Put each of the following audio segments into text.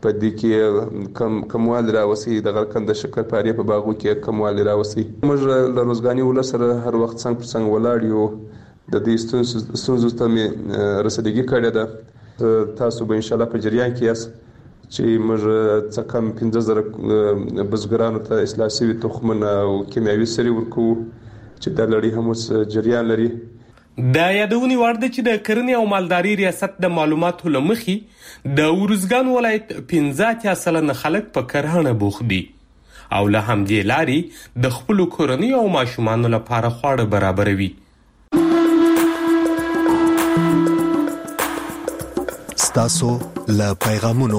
په دې کې کموالي راوستي، د غرقند د شکرپارې په باغو کې کموالي راوستي. موږ له روزګاني ولس سره هر وخت څنګ پر څنګ ولاړ یو. د دې ستونزو ته مې رسیدګي کړې ده. تاسو به انشاءالله په جریان کې یاست چې موږ څه کم 15,000 بزګرانو ته اصلاح شوي تخمونه او کیمیاوي سرې ورکوو چې دا لړۍ هم اوس جریان لري. د یادونې وړ ده چې د کرنې او مالداري ریاست د معلوماتو له مخې د ارزګان ولایت 15% خلک په کرهڼه بوخت دي او له همدې لارې د خپلو کورنیو او ماشومانو لپاره خواړه برابروي. ستاسو له پیغامونو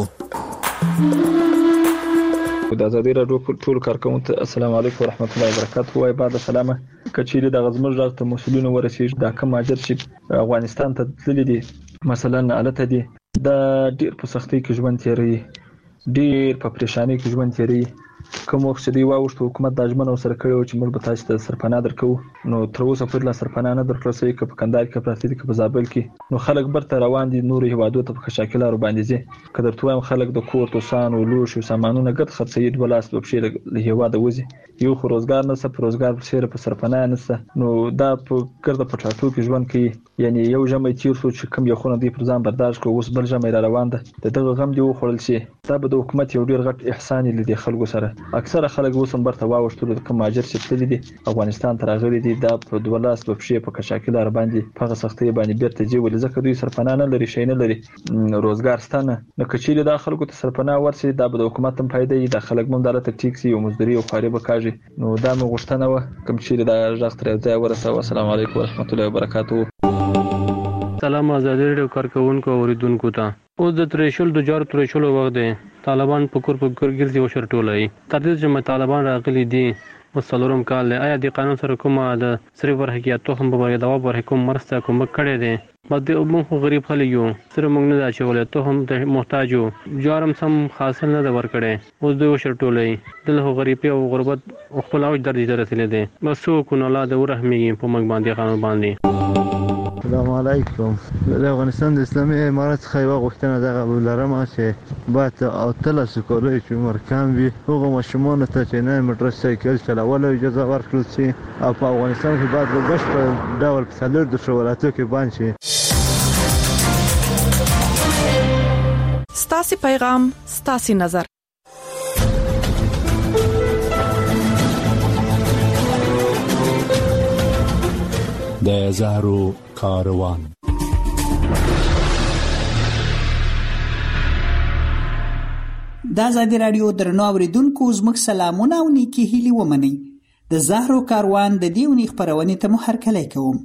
د ازادي راډیو ټول کارکونکو ته السلام علیکم ورحمت الله وبرکاته. وای بعد سلامه کچېری د غزمر راغ ته مسولینو ورسېږي دا کوم اجر چې افغانستان ته تللی دي مثلا الته دي د ډیر په سختۍ کې ژوند تیری، ډیر په پریشانی کې ژوند تیری. کوم وخت چې دی واوښت حکومت د اجمن سره کړو چې موږ به تاسو ته سرپناه درکو، نو تر اوسه پورې لا سرپناه نه درکړل شوی چې په کندهار کې پراته دي، په زابل کې، نو خلک برته روان دي نور هیوادو ته په شاکلارو باندې ځي. که درته وایم خلک د کور توسان او لوښ او سامانونه ګټ خرڅوي، د ولاس په شیر له هیواده وځي، یو خو روزګار نشته، په روزګار په شیر په سرپناه نشته، نو دا په ګرده په ټاټو کې ژوند کوي. یعنی یو ژمي تیر شو چې کوم یو خونه دی پر ځان برداشت کړو، اوس بل ژمي را روان ده، دغه غم دی وخوړل شي. دا به د حکومت یو ډیر غټ احسان لیدي خلکو سره. اکثره خلک اوس هم برته واوښتل د کوم اجر چې تللی دي افغانستان ته راغلي دي، دا په دولاس په پښې په کشاکلار باندې په هغه سختۍ باندې بیرته ځي، ولې ځکه دوی سرپناه نه لري، شی نه لري، روزګار شته نه. نو که چیرې دا خلکو ته سرپناه ورسي دا به د حکومت هم فایده وي، دا خلک هم دلته ټیک سي او مزدوري او خواري به کاږي. نو دا مې غوښتنه وه کوم چیرې دا غږ تر یو ځای ورسوه. السلام علیکم ورحمت الله وبرکاته. سلام ازادي راډیو کارکونکو او اوریدونکو ته. اوس د تریشل د جار تریشل وخت دی. طالبان په کور ګرځي او شرټولای تر دې چې طالبان راغلي دي وسلورم کال. آیا د قانون سره کومه د صرف ورحقیقت هم به د وبر حکومت مرسته کوم کړي دي؟ بده موږ غریب خلک یو، سره موږ نه اچولې ته هم د محتاجو جارم سم حاصل نه ور کړي. اوس د شرټولای دله غریبي او غربت خپل او درجه درته دي، بس کو نه لا د ورحمي په مګ باندې قانون باندې. السلام علیکم. د افغانستان د اسلامي امارت څخه یو غوښتنه دغه لرم چې باید او تل سکولای چې مرکم وي هغه ماشومان ته چې نه موټر سایکل چلول اجازه ورکړل شي، او په افغانستان کې باید په بشپړ ډول په څلور د شولاتو کې باندې شي. ستاسو پیغام ستاسو نظر. د زهرو کاروان. د ازادي راډیو درنو اوریدونکو زموږ سلامونه او نیکی هیلي ومنئ. د زهرو کاروان د دې ونې خپرونې ته مو هرکلی کوم.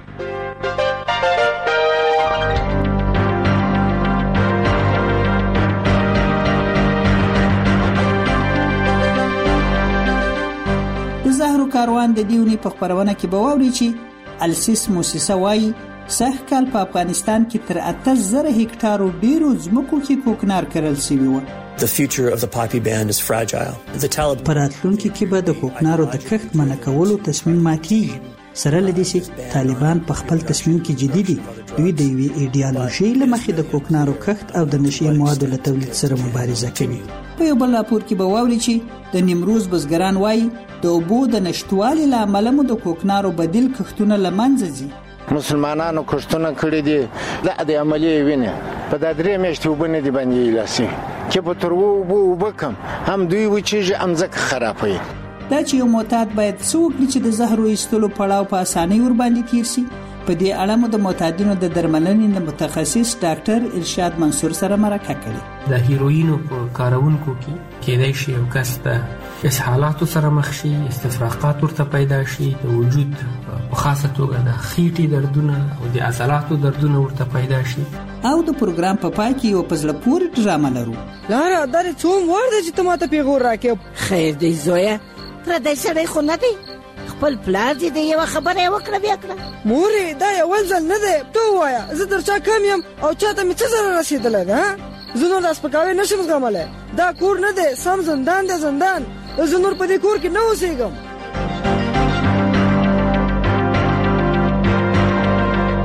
د زهرو کاروان د دې ونې په خپرونه کې به واورئ چې السیس موسسه وايي سږ کال په افغانستان کې تر 8,000 هکټارو ډیرو ځمکو کې کوکنار کرل شوی و. The future of the poppy band is fragile. The Taliban په راتلونکي کې به د کوکنارو د کښت منع کولو تصمیم ماتېږي. سره له دې چې طالبان په خپل تصمیم کې جدي دي، دوی د یوې ایډیالوژۍ له مخې د کوکنارو کښت او د نشي موادو له تولید سره مبارزه کوي. په یو بل راپور کې به واورئ چې د نیمروز بزګران وایي د اوبو د نشټوالي له امله مو د کوکنارو بدیل کښتونه له منځه ځي. مسلمانانو کښتونه کړي دي د عملي وینې په دا 3 میاشتې اوبه نه دي باندې لاسي چې په تر اوبه کم هم دوی وچیږي هم ځکه خرابوي. دا چې یو معتاد باید څه وکړي چې د زهرو ایستلو پړاو په اسانۍ ور باندې تیر شي. په دې اړه مو د معتادینو د درملنې د متخصص ډاکټر ارشاد منصور سره مرکه کړې. د هیروینو په کارونکو کې کېدای شي یو کس د اسهالاتو سره مخ شي، استفراقات ورته پیدا شي، د وجود په خاصه توګه د خېټې دردونه او د عضلاتو دردونه ورته پیدا شي. او د پروګرام په پای کې یو پزله پورې ډرامه لرو. لاره درې څوم ورده چې ته ماته پیغور راکې. خیر دی زویا، پردی سړی خو نه دی، خپل پلار دې د یو خبره وکړه بیا کړه. مورې دا یو ځل نه دی، ته وایا زه در چا کم یم او چاته مې څه ضرر رسېدلی ده؟ زه نور د سپکاوی نشم زغملی. دا کور نه دی، سم زندان دی زندان. زه نور په دې کور کې نه اوسېږم.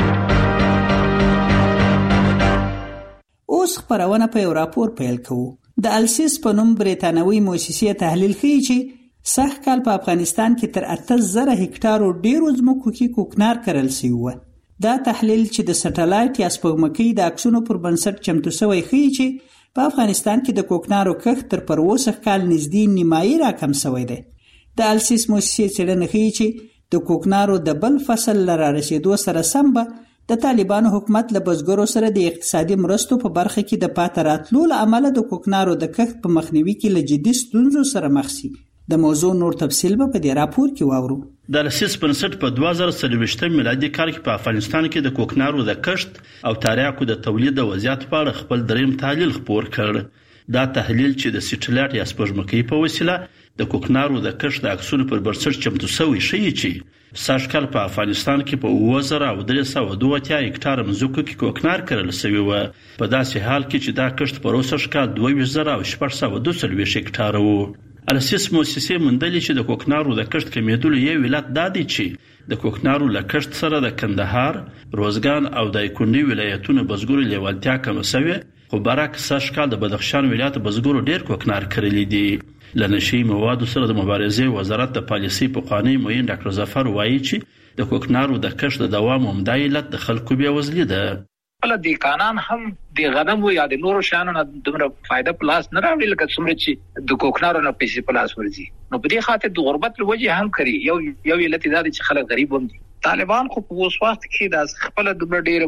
اوس خپرونه په یو راپور پیل کوو د السیس په نوم بریتانوي موسسې تحلیل ښیي چې سږ کال په افغانستان کې تر 8,000 هکټارو ډیرو ځمکو کې کوکنار کرل شوی و. دا تحلیل چې د سټلایټ یا سپوږمکۍ د عکسونو پر بنسټ چمتو شوی ښیي چې په افغانستان کې د کوکنارو کښت تر پروسه کال نږدې نیمایي راکم شوی دی. د السیس موسسې څېړنه ښیي چې د کوکنارو د بل فصل له رارسېدو سره سم به د طالبانو حکومت له بزګرو سره د اقتصادي مرستو په برخه کې د پاتې راتلو له امله د کوکنارو د کښت په مخنیوي کې له جدي ستونزو سره مخ شي. د موضوع نور تفصیل به په دې راپور کې واورو. د السیس بنسټ په 2023 میلادي کال کې په افغانستان کې د کوکنارو د کښت او تریاکو د تولید د وضعیت په اړه خپل دریم تحلیل خپور کړ. دا تحلیل چې د سټلایټ یا سپوږمکۍ په وسیله د کوکنارو د کښت د عکسونو پر بنسټ چمتو شوی ښیي چې سږ کال په افغانستان کې په 2332 هکټار ځمکو کې کوکنار کرل شوی و، په داسې حال کې چې دا کښت په پروسه کال 2642 هکټار و. السیس موسسې موندلې چې د کوکنارو د کښت کمیدلو یو علت دا دی چې د کوکنارو له کښت سره د کندهار، روزګان او دایکنډي ولایتونو بزګرو لیوالتیا کم شوې، خو برعکس سږ کال د بدخشان ولایت بزګرو ډیر کوکنار کړلی دي. له نشي موادو سره د مبارزې وزارت د پالیسي پخوانی معین ډاکټر ظفر وایي چې د کوکنارو د کښت د دوام عمده علت د خلکو بیوزلي ده. کله د قانون هم د غنمو یا د نورو شیانو نه دومره فائدہ پلاس نه راوړي لکه څومره چې د کوکنارو نه پیسې پلاس ورځي. نو په دې خاطر د غربت له وجې هم کوي یو علت دا چې خلک غریب هم دي. طالبان خو په اوس وخت کې د خپل دومره ډیر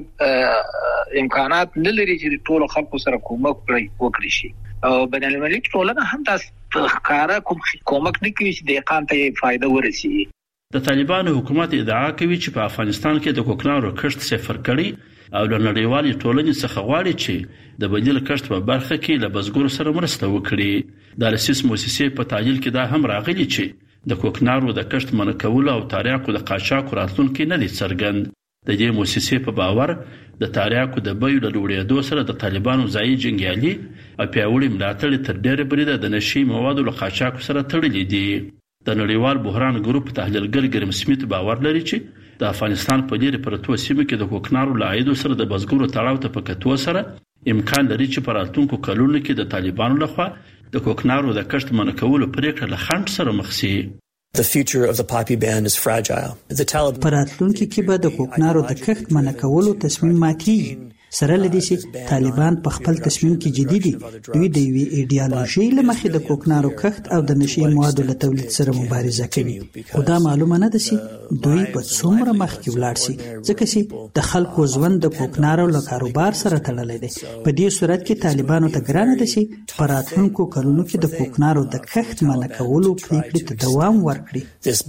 امکانات نه لري چې ټول خلکو سره کومک وکړي شي او بین المللي ټولنه هم تاسو ښکارا کومک نه کوي چې د اقامت ته فائدہ ورسي. د طالبانو حکومت ادعا کوي چې په افغانستان کې د کوکنارو کښت صفر کړي او له نړیوالې ټولنې څخه غواړي چې د بدیل کښت په برخه کې له بزګرو سره مرسته وکړي. د السیس موسسې په تحلیل کې دا هم راغلي چې د کوکنارو د کښت منع کول او تریاکو د قاچاق راتلونکي نه دي څرګند. د دې موسسې په باور د تریاکو د بیو له لوړېدو سره د طالبانو ځایي جنګیالي او پیاوړي ملاتړ تر ډېره بریده د نشي موادو له قاچاق سره تړلي دي. د نړیوال بحران ګروپ تحلیلګر ګریم سمیت باور لري چې د افغانستان په ډېر پرتو سیمو کې د کوکنارو له عایدو سره د بزګرو تړاو ته په کتو سره امکان لري چې په راتلونکو کلونو کې د طالبانو لخوا د کوکنارو د کښت منع کولو پریکړه له خنډ سره مخ شي. The future of the poppy ban is fragile. The Taliban په راتلونکي کې به د کوکنارو د کښت منع کولو تصمیم ماتېږي. سره لدې چې طالبان په خپل تصمیم کې جدي دي. دوی د یوې ایډیالوژي له مخې د کوکنارو کښت او د نشي موادو له تولید سره مبارزه کوي. خو دا معلومه نه ده چې دوی به څومره مخکې ولاړ شي ځکه چې د خلکو ژوند د کوکنارو له کاروبار سره تړلی دی. په دې صورت کې طالبانو ته ګرانه ده چې په راتلونکو کلونو کې د کوکنارو د کښت منع کولو پریکړې ته دوام ورکړي.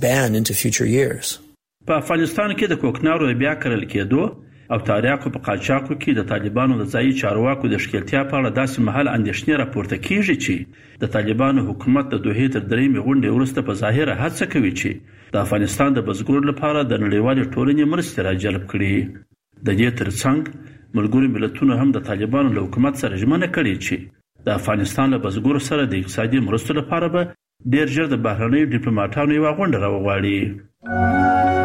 په افغانستان کې د کوکنارو بیا کرل کېدو او تریاکو په قاچاقو کې د طالبانو د ځایي چارواکو د ښکیلتیا په اړه داسې مهال اندېښنې راپورته کیږي چې د طالبانو حکومت د دوحې تر درېیمې غونډې وروسته په ظاهره هڅه کوي چې د افغانستان د بزګرو لپاره د نړیوالې ټولنې مرستې راجلب کړي. د دې ترڅنګ ملګرو ملتونو هم د طالبانو له حکومت سره ژمنه کړې چې د افغانستان له بزګرو سره د اقتصادي مرستو لپاره به ډېر ژر د بهرنیو ډیپلوماټانو یوه غونډه راوغواړي.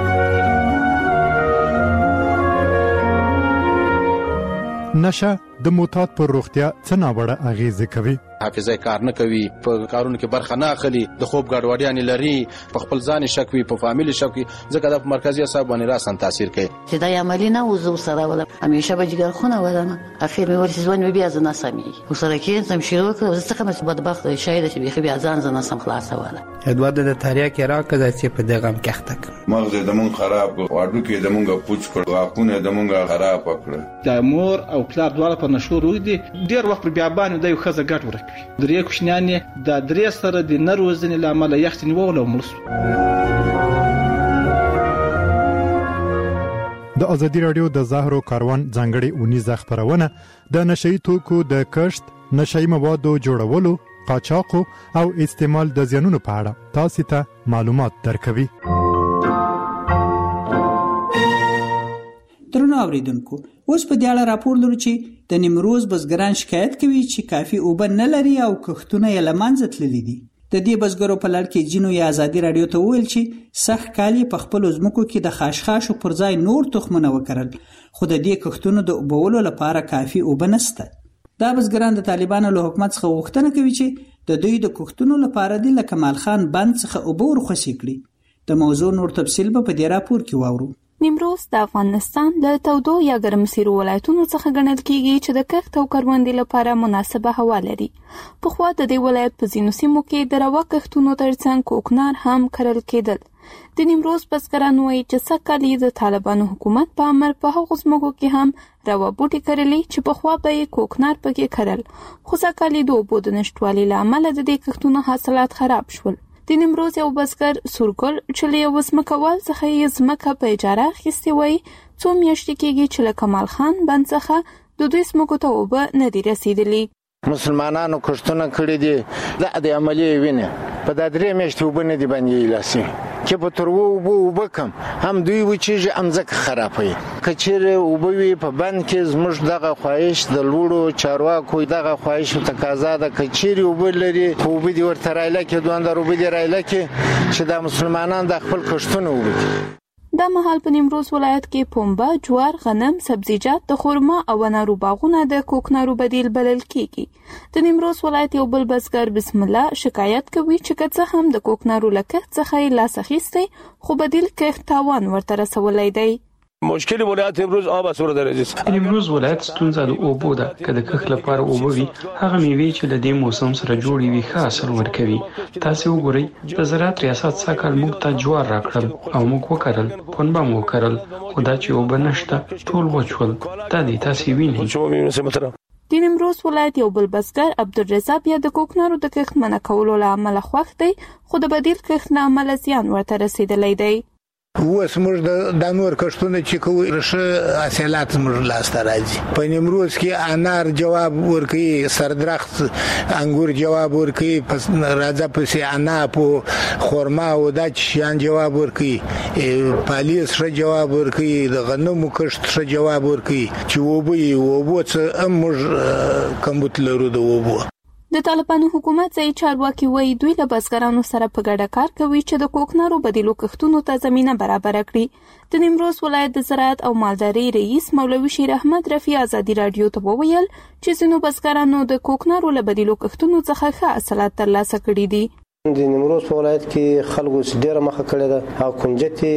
نشه د معتاد پر روغتیا څه ناوړه اغیزه کوي. حافظه کار نه کوي، په کارونو کې برخه نه اخلي، د خوب ګډوډیاں لري، په خپل ځان شک وي، په فامیلی شک وي، ځکه د مرکزی اعصاب باندې راسن تاثیر کوي. چې دا عملی نه وزو سره ولا همیشه به جګر خونه ودانه اخر مې ورسې ځوان بیا زنه سمي وسره کې تم شروع کړ زه څنګه مې بدبخت شاید چې بيخي بیا ځان زنه سم خلاص ولا ادوار د تاریا کې راکزه چې په دغه ام کېختک مغز د مون خراب واړو کې د مونږه پوچ کړ واقونه د مونږه خراب کړ. د مور او پلار دواړه په نشور ودی ډیر وخت پر بیا باندې د یو خزه ګټ ورکوي. درې کوشنیان د درې سره د نروزنې لامل یخت نیول او مرسو. د ازادي رادیو د زهرو کاروان ځانګړي اونیزه خبرونه د نشئی توکو د کښت، نشئی موادو جوړولو، قاچاق او استعمال د زیانونو په اړه تاسو ته معلومات درکوي. درنو اوریدونکو، اوس په دې اړه راپور لرو چې د نیمروز بزګران شکایت کوي چې کافي اوبه نه لري او کښتونه یې له منځه تللي دي. د دې بزګرو په لړ کې جنو یا ازادي رادیو ته وویل چې سخت کال په خپل ځمکو کې د خاشخاشو پر ځای نور تخمونه وکرل، خو د دې کښتونو د اوبولو لپاره کافي اوبه نشته. دا بزګران د طالبانو له حکومت څخه غوښتنه کوي چې د دوی د کوښتنو لپاره د کمال خان بند څخه اوبه ورخصي کړي. د موضوع نور تفصیل به په دې راپور کې واورو. نیمروز د افغانستان له تودو یا ګرمسیرو ولایتونو څخه ګڼل کیږي چې د کښت او کروندې لپاره مناسبه هوا لري. پخوا د دې ولایت په ځینو سیمو کې د روا کښتونو ترڅنګ کوکنار هم کرل کېدل. د نیمروز بزګران وایي چې سږکال د طالبانو حکومت په امر په هغو ځمکو کې هم روا بوټي کرلي چې پخوا به یې کوکنار پکې کرل، خو سږکال د اوبو د نشتوالي له امله د دې کښتونو حاصلات خراب شول. د نیمروز یو بزګر سورګل چې له یو ځمکوال څخه یې ځمکه په اجاره اخیستې وایي څو میاشتې کېږي چې له کمال خان بند څخه د دوی ځمکو ته اوبه نه دي رسیدلي. مسلمانانو کښتونه کړي دي د عملي وینې په دا 3 میاشتې اوبه نه دي باندې لاسي چې په تر اوبه کم هم دوی وچیږي هم ځکه خرابوي. که چیرې اوبه وي په بند کې زموږ دغه خواهش د لوړو چارواکو دغه خواهش تقاضا ده که چیرې اوبه لري اوبه دي ورته رایله کې دوندر اوبه دي رایله کې چې د مسلمانان د خپل کښتونه اوبه کړي. دا مهال په نیمروز ولایت کې پنبه، جوار، غنم، سبزیجات، د خرما او انارو باغونه د کوکنارو بدیل بلل کیږي. د نیمروز ولایت یو بل بزګر بسم الله شکایت کوي چې که څه هم د کوکنارو له کښت څخه یې لاس اخیستی خو بدیل کښت تاوان ورته رسولی دی. مشکل ولایت امروز آب اسوره درجه است. امروز ولایت ستونزه د اوبو ده. که د کښت لپاره اوبه وي هغه میوې چې له دې موسم سره جوړې وي ښه حاصل ورکوي. تاسو وګورئ د زراعت ریاست سږکال موږ ته جوار راکړل او موږ وکرل، پنبه مو وکرل، خو دا چې اوبه نشته ټول وچول. دا دی تاسو وینئ. د نیمروز ولایت یو بل بزګر عبدالرضا بیا د کوکنارو د کښت منع کولو له امله خوښ دی خو د بدیل کښت له امله زیان ورته رسیدلی دی. اوس موږ د نور کښتونه چې کوو ښه حاصلات موږ لاسته راځي. په نیمروز کې انار جواب ورکوي، سردرخت انګور جواب ورکوي، راځه پسې عناب او خرما او دا شیان جواب ورکوي، پالیس ښه جواب ورکوي، د غنمو کښت ښه جواب ورکوي چې اوبه څه هم موږ کمبود لرو د اوبو. د طالبانو حکومت ځایي چارواکي وایي دوی له بزګرانو سره په ګډه کار کوي چې د کوکنارو بدیلو کښتونو ته زمینه برابره کړي. د نیمروز ولایت د زراعت او مالدارۍ رئیس مولوي شیر احمد رفیع ازادي رادیو ته وویل چې ځینو بزګرانو د کوکنارو له بدیلو کښتونو څخه ښه حاصلات ترلاسه کړي دي. د نیمروز په ولایت کې خلکو ډېره مخه کړې ده او کنجتي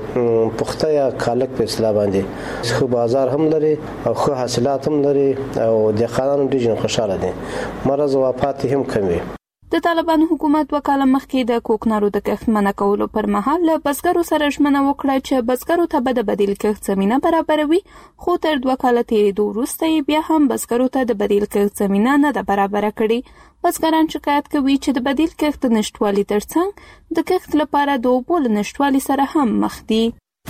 او پخته یا کالک په اصطلاح باندې ښه بازار هم لري او ښه حاصلات هم لري او د خانانو ډېر خوشاله دي. مرض او وفات هم کم وي. د طالبانو حکومت وکاله مخکې د کوکنارو د کښت منع کولو پر مهال له بزګرو سره ژمنه وکړه چې بزګرو ته به د بدیل کښت زمینه برابروي، خو تر 2 کاله تېرېدو وروسته یې بیا هم بزګرو ته د بدیل کښت زمینه نه ده برابره کړې. بزګران شکایت کوي چې د بدیل کښت نشتوالي ترڅنګ د کښت لپاره د اوبو له نشتوالي سره هم مخ دي.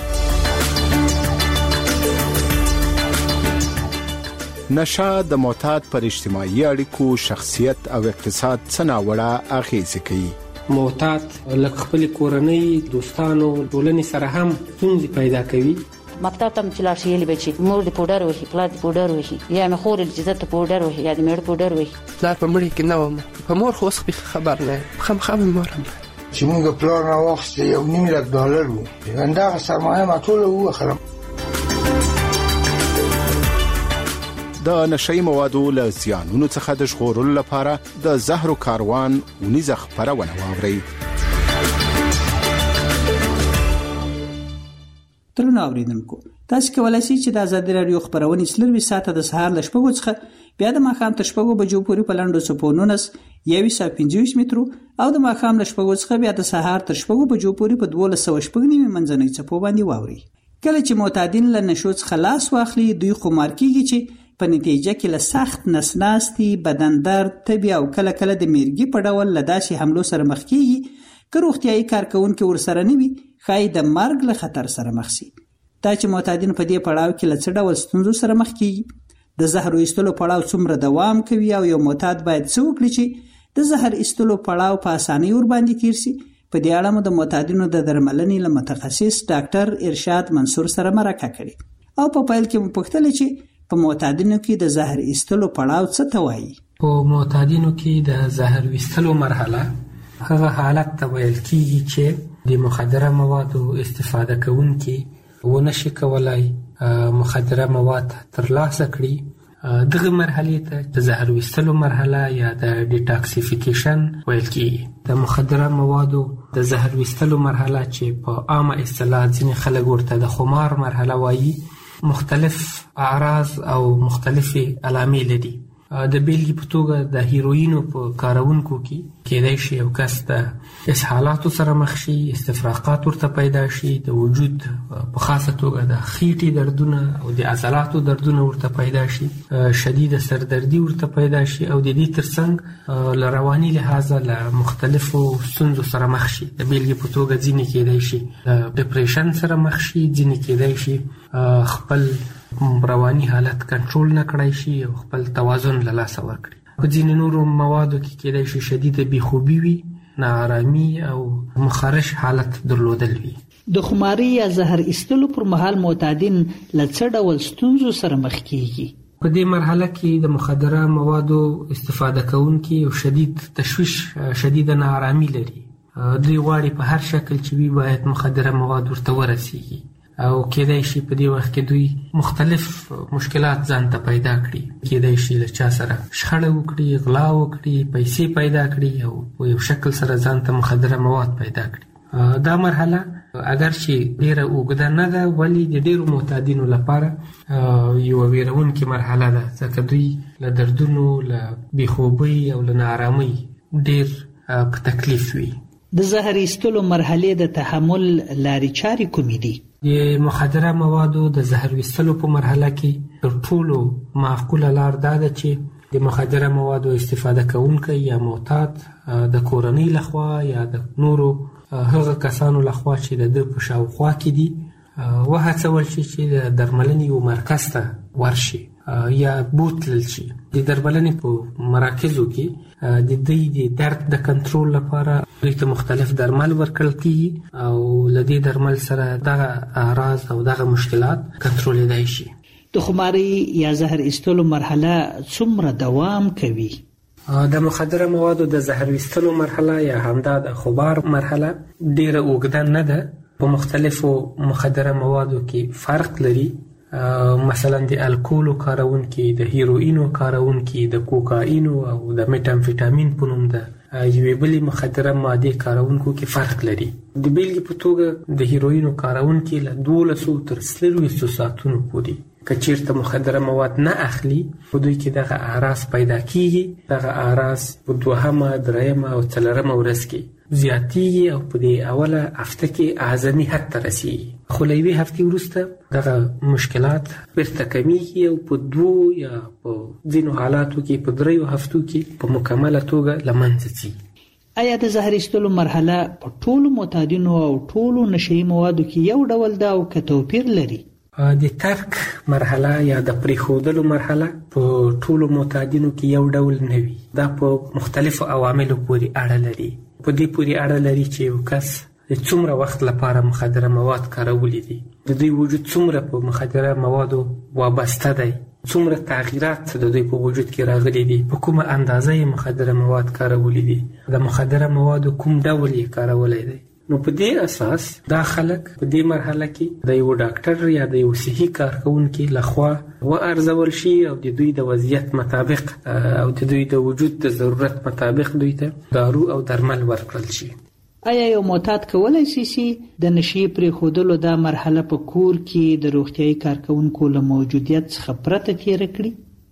نشه د معتاد پر اجتماعي اړیکو، شخصیت او اقتصاد څه ناوړه اغیزې کوي. معتاد لکه خپل کورنۍ، دوستانو، ټولنې سره هم ستونزې پیدا کوي. مکتب ته چې لاړ شي بچي مور د پودر وهي، پلار د پودر وهي، یا مې خور د عزت پودر وهي، یا د مېړه پودر وهي. پلار په مړي کې نه وم، په مور خو اوس خبر نه خامخا مور هم چې موږ پلار نه واخیست $1,000,000 وو، همدغه سرمایه ما ټوله ووخلم. د نشئی موادو له زیانونو څخه د ژغورلو لپاره د زهرو کاروان ونیزه خپرونه واورئ. ترونه اوریدونکو، تاسو کولای شئ چې د ازادي رادیو خبرونه سلوي ساعته د سهار ل 8 څخه بیا د ماښام تر 8 بجو پورې په لنډو سپونونس 125 مترو او د ماښام ل 8 څخه بیا د سهار تر 8 بجو پورې په 1290 منځنۍ چپو باندې واوري. کله چې معتادین له نشو څخه لاس واخلي دوی خمار کیږي چې په نتیجه کې له سخت نسناستي، بدن درد، تبي او کله کله د میرګي په ډول له داسې حملو سره مخ کیږي که روغتیايي کارکونکي ورسره نه وي ښایي د مرګ له خطر سره مخ شي. دا چې معتادین په دې پړاو کې له څه ډول ستونزو سره مخ کیږي، د زهر ایستلو پړاو څومره دوام کوي او یو معتاد باید څه وکړي چې د زهر ایستلو پړاو په اسانۍ ور باندې تیر شي، په دې اړه مو د معتادینو د درملنې له متخصص ډاکټر ارشاد منصور سره مرکه کړې او په پیل کې مو پوښتل چې په معتادینو کې د زهر ایستلو پړاو څه ته وایي. په معتادینو کې د زهر ایستلو مرحله هغه حالت ته ویل کیږي چې د مخدره موادو استفاده کوونکي ونشي کولای مخدره مواد ترلاسه کړي دغه مرحله ته د زهر ویستلو مرحله یا د ډیټاکسیفیکیشن ویل کیږي. د مخدره موادو د زهر ویستلو مرحله چې په عامه اصطلاح ځینې خلک ورته د خمار مرحله وایي، مختلف اعراض او مختلفې علامې لري. د بیلګې په توګه د هیروینو په کارونکو کې کېدای شي یو کس د اسهالاتو سره مخ شي، استفراقات ورته پیدا شي، د وجود په خاصه توګه د خېټې دردونه او د عضلاتو دردونه ورته پیدا شي، شدید سردردي ورته پیدا شي او د دې ترڅنګ له رواني لحاظه له مختلفو ستونزو سره مخ شي. د بیلګې په توګه ځینې کېدای شي ډپریشن سره مخ شي، ځینې کېدای شي خپل رواني حالت کنټرول نه کړای شي او خپل توازن له لاسه ورکړي. په ځینې نورو موادو کې کېدای شي شدیده بېخوبي وي، ناارامي او مخرش حالت درلودل وي. د خماري یا زهر ایستلو پر مهال معتادین له څه ډول ستونزو سره مخ کیږي؟ په دې مرحله کې د مخدره موادو استفاده کوونکي یو شدید تشویش، شدیده ناارامي لري. دوی غواړي په هر شکل چې وي باید مخدره مواد ورته ورسیږي او کېدای شي په دې وخت کې دوی مختلف مشکلات ځان ته پیدا کړي. کېدای شي له چا سره شخړه وکړي، غلا وکړي، پیسې پیدا کړي او په یو شکل سره ځان ته مخدره مواد پیدا کړي. دا مرحله اگر چې ډیره اوږده نه ده ولی د ډیرو معتادینو لپاره یو ویرونکې مرحله ده، ځکه دوی له دردونو، له بېخوبۍ او له ناارامۍ ډیر په تکلیف وي. د زهر ایستلو مرحلې د تحمل لارې چارې کومې دي؟ د مخدره موادو د زهر ویستلو په مرحله کې تر ټولو معقوله لار دا ده چې د مخدره موادو استفاده کوونکی یا معتاد د کورنۍ لخوا یا د نورو هغه کسانو لخوا چې د ده په شاوخوا کې دي وهڅول شي چې د درملنې یو مرکز ته ورشي یا بوتلل شي. د درملنې په مراکزو کې د دوی د درد د کنټرول لپاره دوی ته مختلف درمل ورکړل کیږي او له دې درمل سره دغه اعراض او دغه مشکلات کنټرولېدای شي. د خماري یا زهر ایستلو مرحله څومره دوام کوي؟ د مخدره موادو د زهر ایستلو مرحله یا همدا د خمار مرحله ډیره اوږده نه ده. په مختلفو مخدره موادو کې فرق لري. مثلا د الکولو کارونکي، د هیروینو کارونکي، د کوکاینو او د میټامفیټامین په نوم د یوې بلې مخدره مادې کارونکو کې فرق لري. د بیلګې په توګه د هیروینو کارونکي له 12 تر 24 ساعتونو پورې که چیرته مخدره مواد نه اخلي په دوی کې دغه اعراض پیدا کیږي. دغه اعراض په 2، 3 او 4 ورځ کې زیاتیږي او په دې اوله هفته کې اعظمي حد ته رسیږي. خو له یوې هفتې وروسته دغه مشکلات بیرته کمیږي او په 2 یا په ځینو حالاتو کې په 3 هفتو کې په مکمله توګه له منځه ځي. آیا د زهر ایستلو مرحله په ټولو معتادینو او ټولو نشهیي موادو کې یو ډول ده او که توپیر لري؟ د ترک مرحله یا د پریښودلو مرحله په ټولو معتادینو کې یو ډول نه وي. دا په مختلفو عواملو پورې اړه لري. په دې پورې اړه لري چې یو کس د څومره وخت لپاره مخدره مواد کارولی دي، د دوی وجود څومره په مخدره موادو وابسته دی، څومره تغییرات د دوی په وجود کې راغلي دي، په کومه اندازه یې مخدره مواد کارولی دي، د مخدره موادو کوم ډول یې کارولی دی. نو په دې اساس دا خلک په دې مرحله کې د یو ډاکټر یا د یو صحي کارکونکي لخوا وارزول شي او د دوی د وضعیت مطابق او د دوی د وجود د ضرورت مطابق دوی ته دارو او درمل ورکړل شي. آیا یو معتاد کولی شي د نشي پرېښودلو دا مرحله په کور کې د روغتیايي کارکونکو له موجودیت څخه پرته تېره کړي؟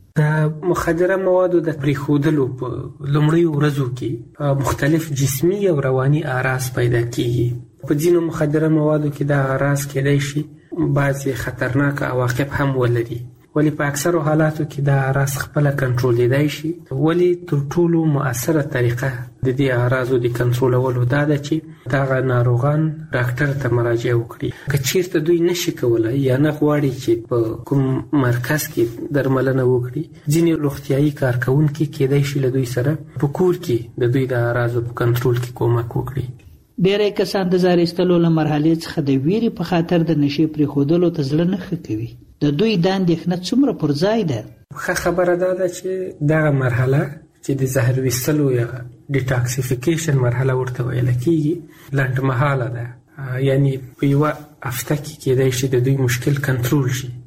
د مخدره موادو د پرېښودلو په لومړیو ورځو کې مختلف جسمي او رواني اعراض پیدا کیږي. په ځینو مخدره موادو کې دا اعراض کېدای شي بعضې خطرناک عواقب هم ولري، ولی په اکثرو حالاتو کې دا اعراض خپله کنټرولېدای شي. ولی تر ټولو مؤثره طریقه د دې اعراضو د کنټرولولو دا ده چې دغه ناروغان ډاکټر ته مراجعه وکړي. که چیرته دوی نشي کولی یا نه غواړي چې په کوم مرکز کې درملنه وکړي، ځینې روغتیايي کارکونکي کېدای شي له دوی سره په کور کې د دوی د اعراضو په کنټرول کې کومک وکړي. ډېری کسان د زهر ایستلو له مرحلې څخه د ویرې په خاطر د نشي پرېښودلو ته زړه نه ښه کوي. د دوی دا اندېښنه څومره پر ځای ده؟ ښه خبره دا ده چې دغه مرحله چې د زهر ویستلو یا ډیټاکسیفیکیشن مرحله ورته ویل کېږي لنډمهاله ده. یعنی په یوه هفته کې کېدای شي د دوی مشکل کنټرول شي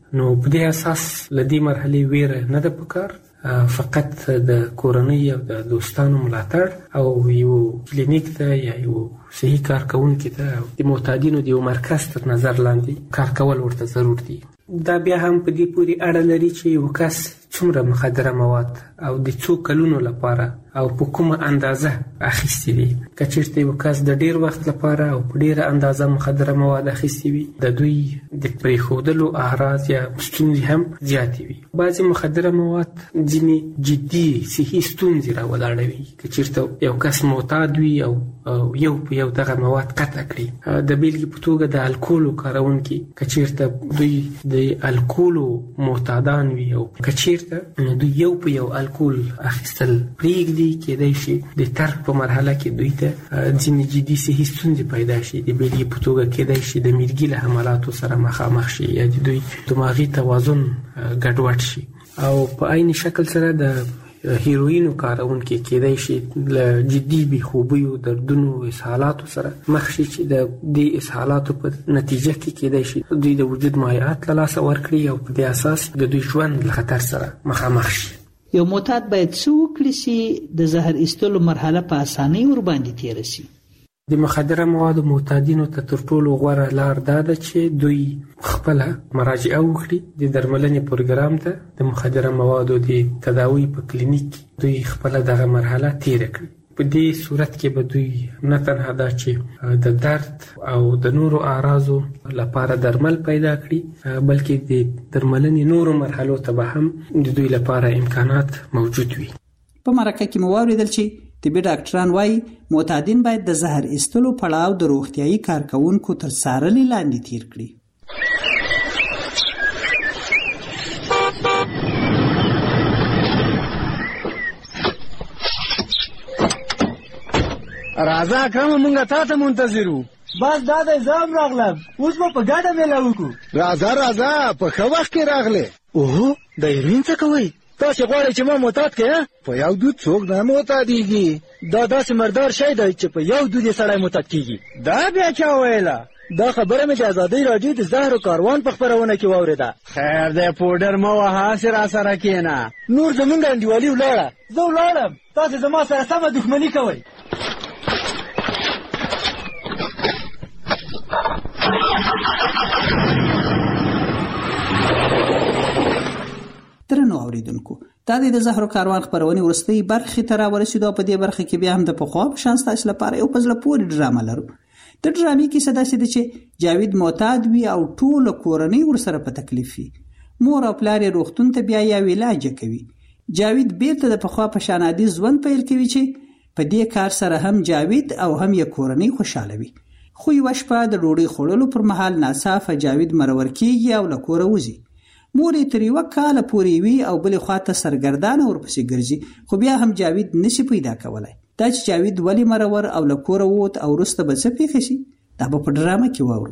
نو په دې اساس لدی مرحله ویره نه ده پکار، فقط د کورنۍ او د دوستانو ملاتړ او یو کلینیک ته یا یو صحي کارکونکي ته د معتادینو د یو مرکز تر نظر لاندې کار کول ورته ضرور دي. دا بیا هم په دې پورې اړه لري چې یو کس څومره مخدره مواد او د څو کلونو لپاره او په کومه اندازه اخیستي دي. که چېرته یو کس د ډېر وخت لپاره او په ډېره اندازه مخدره مواد اخیستي وي، د دوی د پرېښودلو اعراض یا ستونزې هم زیاتې وي. بعضې مخدره مواد ځینې جدي صحي ستونزې راولاړوي. که چېرته یو کس معتاد وي او یو په یو دغه مواد قطع کړي، د بېلګې په توګه د الکولو کارونکي که چېرته دوی د الکولو معتادان وي او که چېرته دوی یو په یو الکول اخیستل پرېږدي، کېدای شي د ترک په مرحله کې دوی ته ځینې جدي صحي ستونزې پیدا شي. د بېلګې په توګه کېدای شي د میرګي له حملاتو سره مخامخ شي یا د دوی دماغي توازن ګډوډ شي. او په عین شکل سره د هیروینو کارونکي کېدای شي له جدي بېخوبیو، دردونو، اسهالاتو سره مخ شي چې د دې اسهالاتو په نتیجه کې کېدای شي دوی د وجود مایعات له لاسه ورکړي او په دې اساس د دوی ژوند له خطر سره مخامخ شي. یو معتاد باید څه وکړي چې د زهر ایستلو مرحله په اسانۍ ورباندې تېره شي؟ د مخدره موادو معتادینو ته تر ټولو غوره لار دا ده چې دوی خپله مراجعه وکړي د درملنې پروګرام ته. د مخدره موادو د تداوی په کلینیک دوی خپله دغه مرحله تېره کړي. په دې صورت کې به دوی نه تنها دا چې د درد او د نورو اعراضو لپاره درمل پیدا کړي، بلکې د درملنې نورو مرحلو ته به هم د دوی لپاره امکانات موجود وي. په مرکه کې مو واورېدل چې طبي ډاکټران وایي معتادین باید د زهر ایستلو پړاو د روغتیایي کارکونکو تر څارنې لاندې تیر کړي. راځه اکرم، مونږ تا ته منتظر وو. بس دا دی زه هم راغلم، اوس به په ګډه میله وکړو. راځه په ښه وخت کې راغلې. اوهو د هیروین څه کوئ؟ تاسې غواړئ چې ما معتاد کړې؟ په یو دود څوک نه معتادېږي. دا داسې مردار شی دی چې په یو دود یې سړی معتاد کېږي. دا بیا چا ویله؟ دا خبره مې د ازادۍ راډیو د زهرو کاروان په خپرونه کې واورېده. خیر دی پوډر مه وهه، هسې راسره کښېنه. نور زمونږ انډیوالي ولاړه. زه ولاړم، تاسې زما سره سمه دښمني کوئ. درنو اوریدونکو، دا د زهرو کاروان خپرونې وروستۍ برخې ته راورسېدو. په دې برخه کې بیا هم د پخوا په شان ستاسو لپاره یو په زړه پورې ډرامه لرو. د ډرامې کیسه داسې ده چې جاوید معتاد وي او ټوله کورنۍ ورسره په تکلیف وي. مور او پلار یې روغتون ته بیا یو علاج کوي. جاوید بیرته د پخوا په شان عادي ژوند پیل کوي چې په دې کار سره هم جاوید او هم یې کورنۍ خوشاله وي. خو یوه شپه د ډوډۍ خوړلو پر مهال ناڅاپه جاوید مرور کېږي او له کوره وځي. مور یې تر یوه کاله پورې وي او بلې خواته سرګردانه ورپسې ګرځي، خو بیا هم جاوید نشي پیدا کولی. دا چې جاوید ولې مرور او له کوره ووت او وروسته به څه پېښه شي، دا به په ډرامه کې واورو.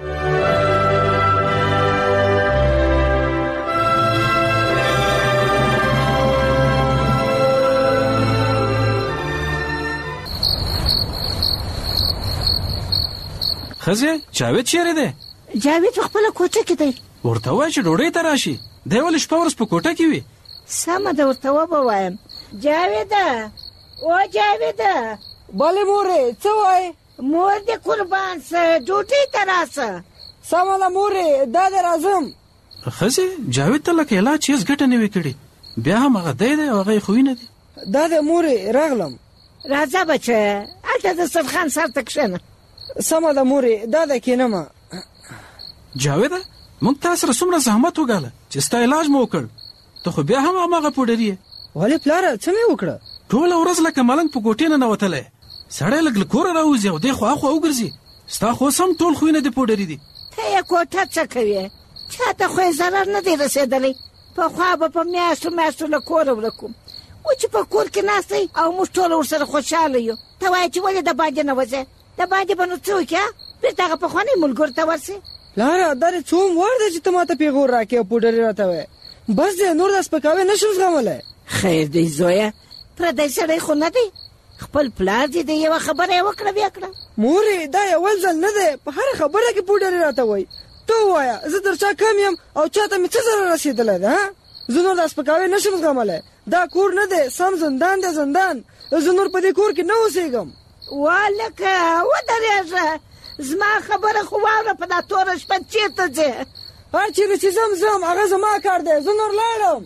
ښځې جاوید چیرې دی؟ جاوید په خپله کوټه کې دی. ورته ووایه چې ډوډۍ ته راشي. دی ولې شپه ورځ په کوټه کې وي؟ سمه ده، ورته وبوایم. جاویده، او جاویده. بلې مورې، څه وایې؟ مور دې قربان سه، ډوډۍ ته راسه. سمه ده مورې، دا دې راځم. ښځې جاوید ته لکه علاج هېڅ ګټه نه وي کړې، بیا هم هغه دی او هغه یې خوینه دي. دا دې مورې راغلم. راځه بچه، هلته د سرخان سر ته کښېنه. سمه ده مورې، دا ده کښېنمه. جاویده، موږ تا سره څومره زحمت وګاله چې ستا علاج مو وکړ، ته خو بیا هم هماغه پوډري یې. ولې پلاره څه مې وکړه؟ ټوله ورځ لکه ملنګ په کوټې ننوتلی، سړی لږ له کوره راوځي او دی خوا اخوا وګرځي. ستا خو اوس هم ټول خوینه دې پوډري دي. ته یې کوټه څه کوې؟ چا ته خو یې ضرر نه دی رسېدلی. پخوا به په میاشتو له کوره ورکوم، و چې په کور کې ناست دی او موږ ټوله ورسره خوشحاله یو. ته وایې چې ولې د باندې نه وځې؟ د باندې به نو څه وکړې؟ بېرته هغه پخواني ملګرو ته ورسې. پلاره دا دې څوم وار دی چې ته ما ته پیغور راکړې او پوډري راته وایې؟ بس دی، نور دا سپکاوی نه شم زغملی. خیر دی زویه، پردی سړی خو نه دی، خپل پلار دې د یوه خبره یې وکړه بیا کړه. مورې دا یو ځل نه دی، په هره خبره کې پوډري راته وایي. ته ووایه زه در چا کم یم او چاته مې څه ضرر رسېدلی ده زه نور دا سپکاوی نشم زغملی دا کور نه دی سم زندان دی زندان زه نور په دې کور کې نه اوسېږم والکه ودرېږه زما خبره خو واوره په دا توره شپه چېرته ځې هر چېرې چې ځم هغه زما کار دی زه نور لاړم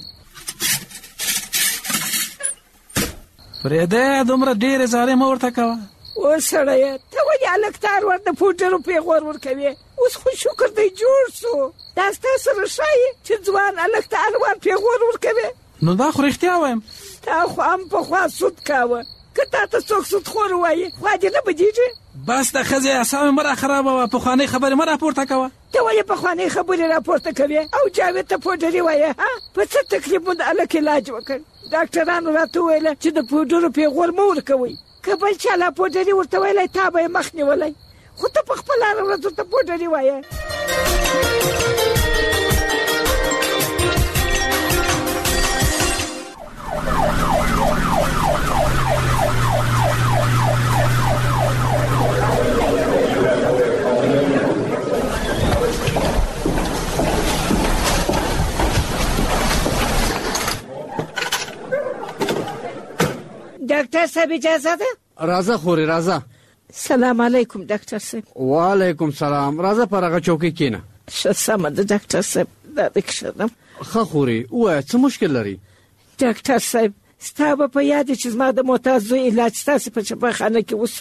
فرېده دومره ډېرې زارۍ مه ورته کوه اوس سړیه ته ولې هلک ته هر ورته پوډرو پېغور ورکوې اوس خو شکر دی جوړ سو دا ستا سره ښایي چې ځوان هلک ته هر وار پېغور ورکوې نو دا خو رښتیا وایم تا خو هم پخوا سود کاوه که تا ته څوک سودخور ووایي خوا دې نه بدېږي بس د ښځې اعصاب مه راخرابوه پخوانۍ خبرې مه راپورته کوه ته ولې پخوانۍ خبرې راپورته کوې او جاوید ته پوډري وایې ها په څه تکلیف مو د هلک علاج وکړ ډاکټرانو راته وویله چې د پوډرو پېغور مه ورکوئ که بل چا لا پوډري ورته ویلی تا به یې مخ نیولی خو ته په خپله هره ورځ ورته پوډري وایې ډاکټر صاحب اجازه ده راځه خورې راځه سلام علیکم ډاکټر صاحب وعلیکم سلام راځه پر هغه چوکۍ کښېنه ښه سمه ده ډاکټر صاحب دا دې کښېنم ښه خورې ووایه څه مشکل لري ډاکټر صاحب ستا به په یاد چې زما د معتاد زوی علاج ستاسې په چپاخانه کې وسو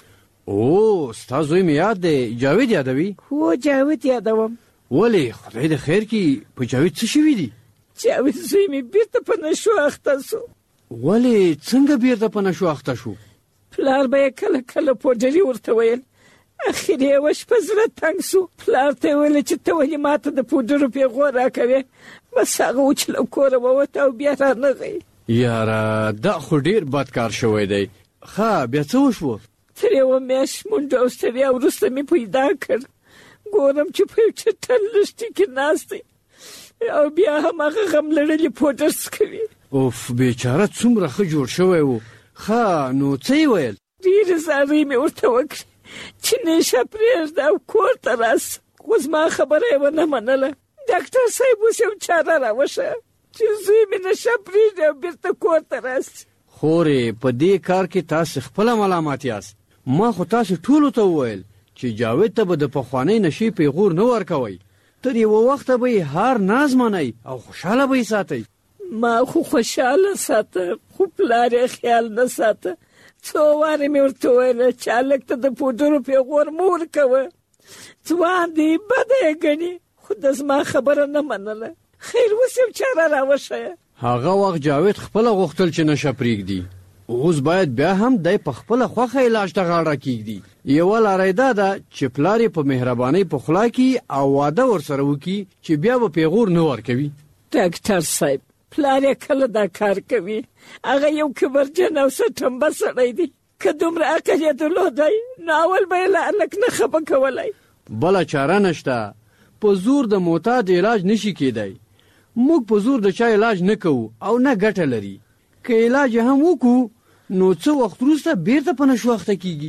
او ستا زوی مې یاد دی جاوید یادوي هو جاوید یادوم ولې خدای د خیر کړي په جاوید څه شوي دي جاوید زوی مې بېرته په نشو اخته سو ولې څنګه بیرته په نشو اخته شو پلار به یې کله کله پوډري ورته ویل اخر یې وه شپه زړه تنګ سو پلار ته یې ویله چې ته ولې ماته د پوډرو پېغور راکوې بس هغه و چې له کوره ووته او بیا رانغی یاره دا خو ډېر بد کار شوی دی ښه بیا څه وشوه تر یوه میاشت منډه او ستړیا وروسته مې پیدا کړ ګورم چې په یو چټل لښتي کې ناست دی او بیا هم هغه غم لړلي پوډر څکوي اوف بیچاره څومره ښه جوړ شوی و ښه نو څه یې ویل ډېرې زارۍ مې ورته وکړې چې نشه پرېږده او کور ته راسه خو زما خبره یې ونه منله ډاکټر صاحب اوس یو چاره راوښیه چې زوی مې نشه پرېږدي او بېرته کور ته راسي خورې په دې کار کې تاسې خپله ملامت یاست ما خو تاسې ټولو ته وویل چې جاوید ته به د پخوانۍ نشې پیغور نه ورکوئ تر یوه وخته به یې هار ناز منئ او خوشحاله به یې ساتئ ما خو خوشحاله ساته خو پلار یې خیال نه ساته څو وارې مې ورته وویله چې هلک ته د پوډرو پېغور مه ورکوه ځوان دی بده یې ګڼي خو د زما خبره نه منله خیر اوس یو چاره راوښیه هغه وخت جاوید خپله غوښتل چې نشه پرېږدي اوس باید بیا هم دی په خپله خوښه علاج ته غاړه کېږدي یوه لاره یې دا ده چې پلار یې په مهربانۍ په خوله کړي او واده ورسره وکړي چې بیا به پېغور نه ورکوي ډاکټر صاحب پلار یې کله دا کار کوي هغه یو کبرجن او سټمبه سړی دی که دومره عقل یې درلودی نو اول به یې له هلک نه خفه کولی بله چاره نشته په زور د معتاد علاج نشي کېدی موږ په زور د چا علاج نه کوو او نه ګټه لري که علاج هم وکړو نو څه وخت وروسته بیرته په نشو اخته کېږي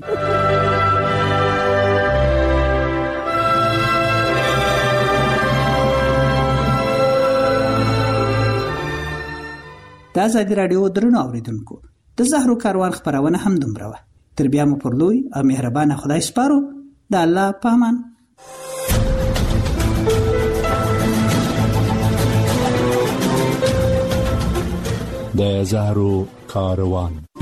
د ازادي راډیو درنو اوریدونکو د زهرو کاروان خپرونه هم دومره وه تر بیا مو پر لوی او مهربانه خدای سپارو د الله په امان د زهرو کاروان